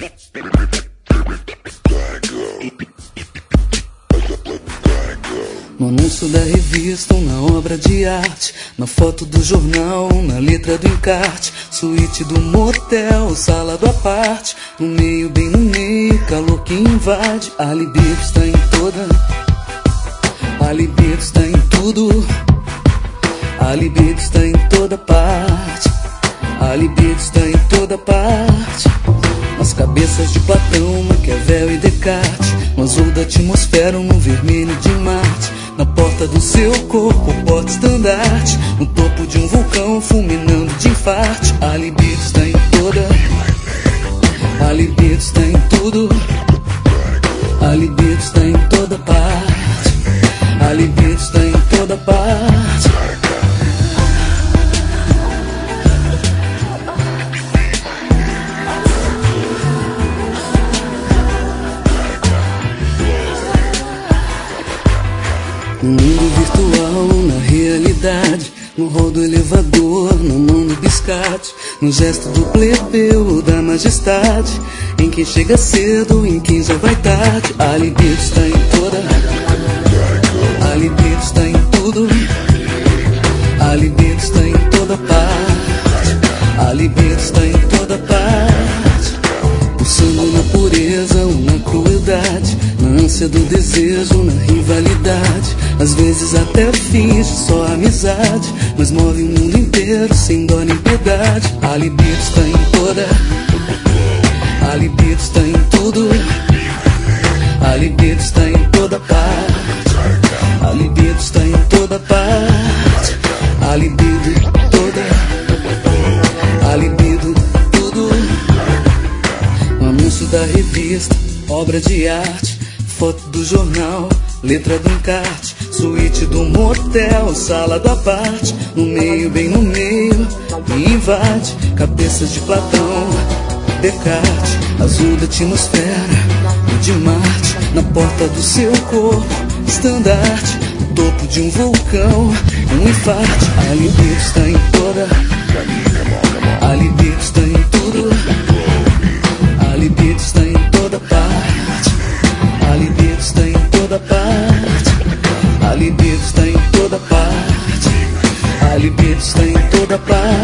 No anúncio da revista, na obra de arte, na foto do jornal, na letra do encarte, suíte do motel, sala do aparte, no meio, bem no meio, calor que invade. A libido está em toda, a libido está em tudo, a libido está em toda parte, a libido está em toda parte. Nas cabeças de Platão, Maquiavel e Descartes, no azul da atmosfera, no vermelho de Marte, na porta do seu corpo, porta-estandarte, no topo de um vulcão, fulminando de infarte. A libido está em toda, a libido está em tudo, a libido está em toda parte, a libido está em toda parte. No mundo virtual, na realidade, no hall do elevador, na mão do biscate, no gesto do plebeu, da majestade, em quem chega cedo, em quem já vai tarde. A libido está em toda, a libido está em tudo, a libido está em toda parte, a libido está em toda parte. Pulsando na pureza ou na crueldade, na ânsia do desejo, na rivalidade, às vezes até finge só amizade, mas move o mundo inteiro sem dó nem piedade. A libido está em toda, a libido está em tudo, a libido está em toda parte, a libido está em toda parte, a libido toda, a libido tudo. No anúncio da revista, obra de arte, foto do jornal, letra do encarte, suíte do motel, sala do aparte, no meio, bem no meio, e invade cabeças de Platão, Descartes, azul da atmosfera e de Marte, na porta do seu corpo, estandarte, no topo de um vulcão, um infarte. A libido está em toda, a libido está em tudo, a libido está em toda parte, a libido está em toda parte, a libido está em toda parte, a libido está em toda parte.